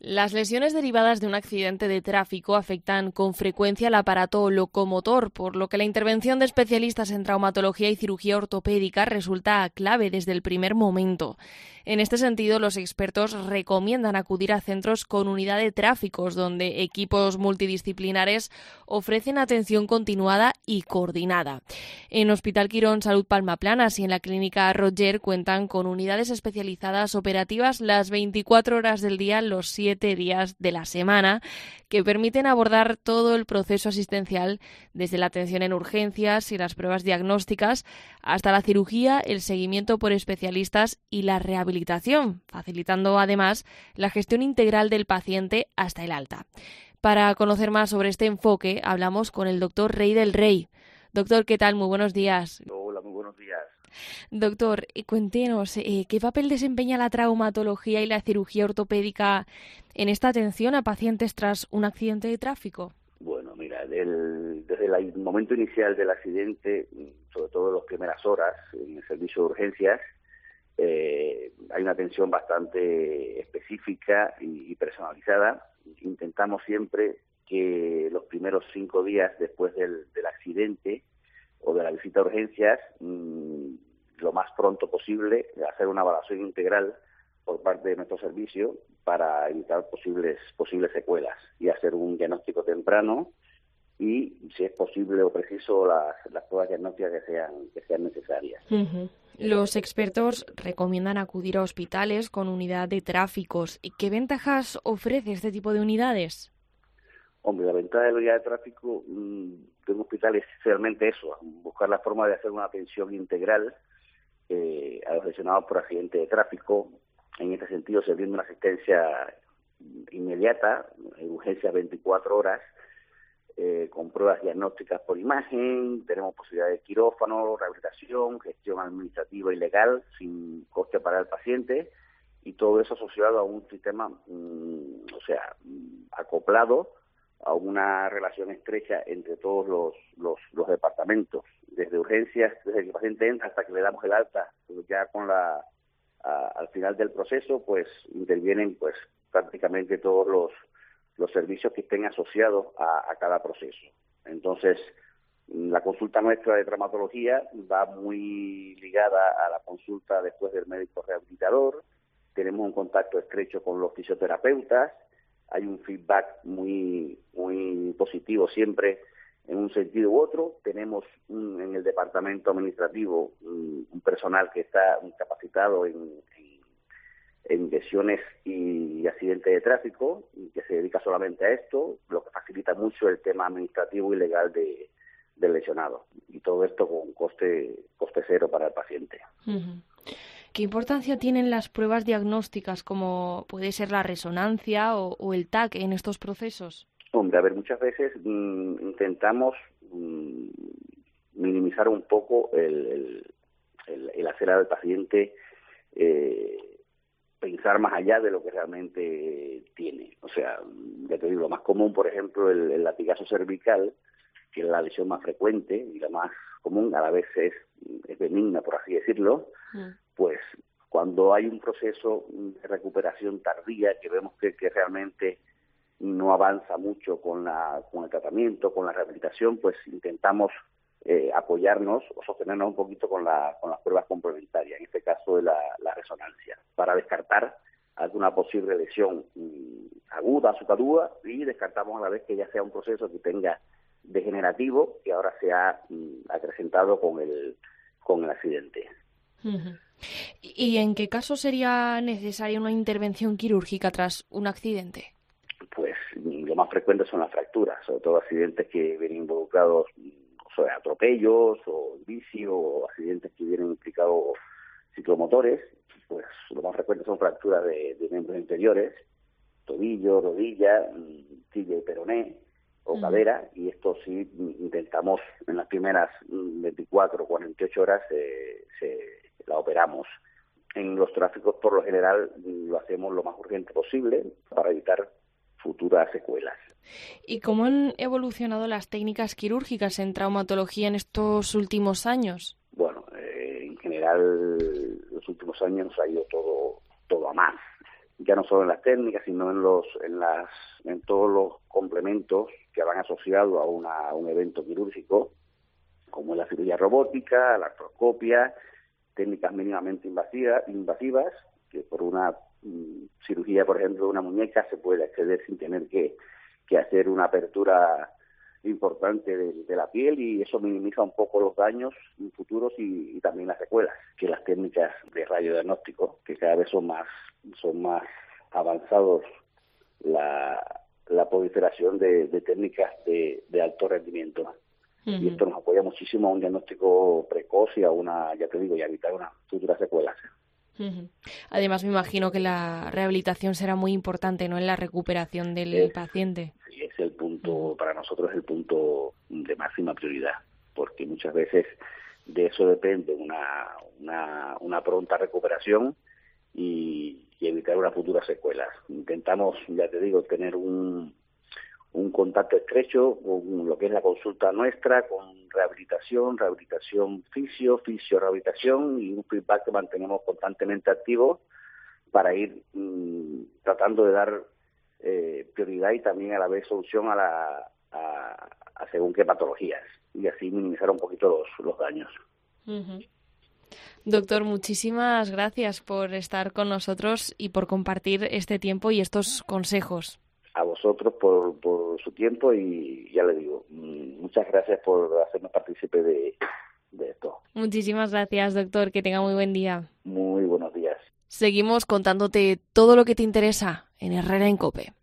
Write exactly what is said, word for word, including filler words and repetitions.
Las lesiones derivadas de un accidente de tráfico afectan con frecuencia al aparato locomotor, por lo que la intervención de especialistas en traumatología y cirugía ortopédica resulta clave desde el primer momento. En este sentido, los expertos recomiendan acudir a centros con unidad de tráficos, donde equipos multidisciplinares ofrecen atención continuada y coordinada. En Hospital Quirón Salud Palmaplanas y en la Clínica Roger cuentan con unidades especializadas operativas las veinticuatro horas del día, los siete días de la semana, que permiten abordar todo el proceso asistencial, desde la atención en urgencias y las pruebas diagnósticas hasta la cirugía, el seguimiento por especialistas y la rehabilitación, facilitando además la gestión integral del paciente hasta el alta. Para conocer más sobre este enfoque, hablamos con el doctor Rey del Rey. Doctor, ¿qué tal? Muy buenos días. Hola, muy buenos días. Doctor, cuéntenos, eh, ¿qué papel desempeña la traumatología y la cirugía ortopédica en esta atención a pacientes tras un accidente de tráfico? Bueno, mira, del, desde el momento inicial del accidente, sobre todo en las primeras horas en el servicio de urgencias, eh, hay una atención bastante específica y, y personalizada. Intentamos siempre que los primeros cinco días después del, del accidente o de la visita a urgencias, mmm, lo más pronto posible, hacer una evaluación integral por parte de nuestro servicio para evitar posibles posibles secuelas y hacer un diagnóstico temprano y, si es posible o preciso, las, las pruebas diagnósticas que sean, que sean necesarias. Uh-huh. Los expertos recomiendan acudir a hospitales con unidad de tráficos. ¿Qué ventajas ofrece este tipo de unidades? Hombre, la ventaja de la unidad de tráfico mmm, de un hospital es realmente eso, buscar la forma de hacer una atención integral eh, a los lesionados por accidente de tráfico. En este sentido, se brinda una asistencia inmediata, en urgencias veinticuatro horas, eh, con pruebas diagnósticas por imagen, tenemos posibilidad de quirófano, rehabilitación, gestión administrativa y legal, sin coste para el paciente, y todo eso asociado a un sistema, mmm, o sea, acoplado a una relación estrecha entre todos los, los, los departamentos, desde urgencias, desde que el paciente entra hasta que le damos el alta, ya con la a, al final del proceso, pues intervienen pues prácticamente todos los, los servicios que estén asociados a, a cada proceso. Entonces, la consulta nuestra de traumatología va muy ligada a la consulta después del médico rehabilitador, tenemos un contacto estrecho con los fisioterapeutas, hay un feedback muy muy positivo siempre en un sentido u otro. Tenemos un, en el departamento administrativo un, un personal que está capacitado en, en, en lesiones y accidentes de tráfico y que se dedica solamente a esto, lo que facilita mucho el tema administrativo y legal de, del lesionado. Y todo esto con coste, coste cero para el paciente. Uh-huh. ¿Qué importancia tienen las pruebas diagnósticas, como puede ser la resonancia o, o el T A C, en estos procesos? Hombre, a ver, muchas veces mmm, intentamos mmm, minimizar un poco el, el, el, el hacer al paciente eh, pensar más allá de lo que realmente tiene. O sea, ya te digo, lo más común, por ejemplo, el, el latigazo cervical, que es la lesión más frecuente y la más común, a la vez es, es benigna, por así decirlo, mm. pues cuando hay un proceso de recuperación tardía, que vemos que, que realmente no avanza mucho con la con el tratamiento, con la rehabilitación, pues intentamos eh, apoyarnos o sostenernos un poquito con, la, con las pruebas complementarias, en este caso de la, la resonancia, para descartar alguna posible lesión mmm, aguda, sucadúa, y descartamos a la vez que ya sea un proceso que tenga degenerativo, que ahora se ha mmm, acrecentado con el, con el accidente. Uh-huh. ¿Y en qué caso sería necesaria una intervención quirúrgica tras un accidente? Pues lo más frecuente son las fracturas, sobre todo accidentes que vienen involucrados, o sea, atropellos o vicio, o accidentes que vienen implicados ciclomotores. Pues lo más frecuente son fracturas de, de miembros inferiores, tobillo, rodilla, tibia y peroné o cadera, y esto sí intentamos en las primeras veinticuatro o cuarenta y ocho horas eh, se la operamos. En los tráficos, por lo general, lo hacemos lo más urgente posible para evitar futuras secuelas. ¿Y cómo han evolucionado las técnicas quirúrgicas en traumatología en estos últimos años? Bueno, eh, en general, los últimos años ha ido todo todo a más. ya no solo en las técnicas, sino en los en las en todos los complementos que van asociados a, una, a un evento quirúrgico, como la cirugía robótica, la artroscopia, técnicas mínimamente invasivas, invasivas que por una mm, cirugía, por ejemplo, de una muñeca se puede acceder sin tener que, que hacer una apertura importante de, de la piel, y eso minimiza un poco los daños futuros y, y también las secuelas, que las técnicas de radiodiagnóstico, que cada vez son más son más avanzados, la, la proliferación de, de técnicas de, de alto rendimiento. Uh-huh. Y esto nos apoya muchísimo a un diagnóstico precoz y a una, ya te digo, y a evitar unas futuras secuelas. Uh-huh. Además, me imagino que la rehabilitación será muy importante, ¿no?, en la recuperación del es, paciente. Sí, es el punto, para nosotros es el punto de máxima prioridad, porque muchas veces de eso depende una, una, una pronta recuperación y, y evitar unas futuras secuelas. Intentamos, ya te digo, tener un, un contacto estrecho con lo que es la consulta nuestra, con rehabilitación, rehabilitación fisio, fisio-rehabilitación, y un feedback que mantenemos constantemente activo para ir mmm, tratando de dar eh, prioridad y también a la vez solución a, la, a, a según qué patologías, y así minimizar un poquito los, los daños. Uh-huh. Doctor, muchísimas gracias por estar con nosotros y por compartir este tiempo y estos consejos. A vosotros por, por su tiempo, y ya le digo, muchas gracias por hacerme partícipe de, de esto. Muchísimas gracias, doctor. Que tenga muy buen día. Muy buenos días. Seguimos contándote todo lo que te interesa en Herrera en COPE.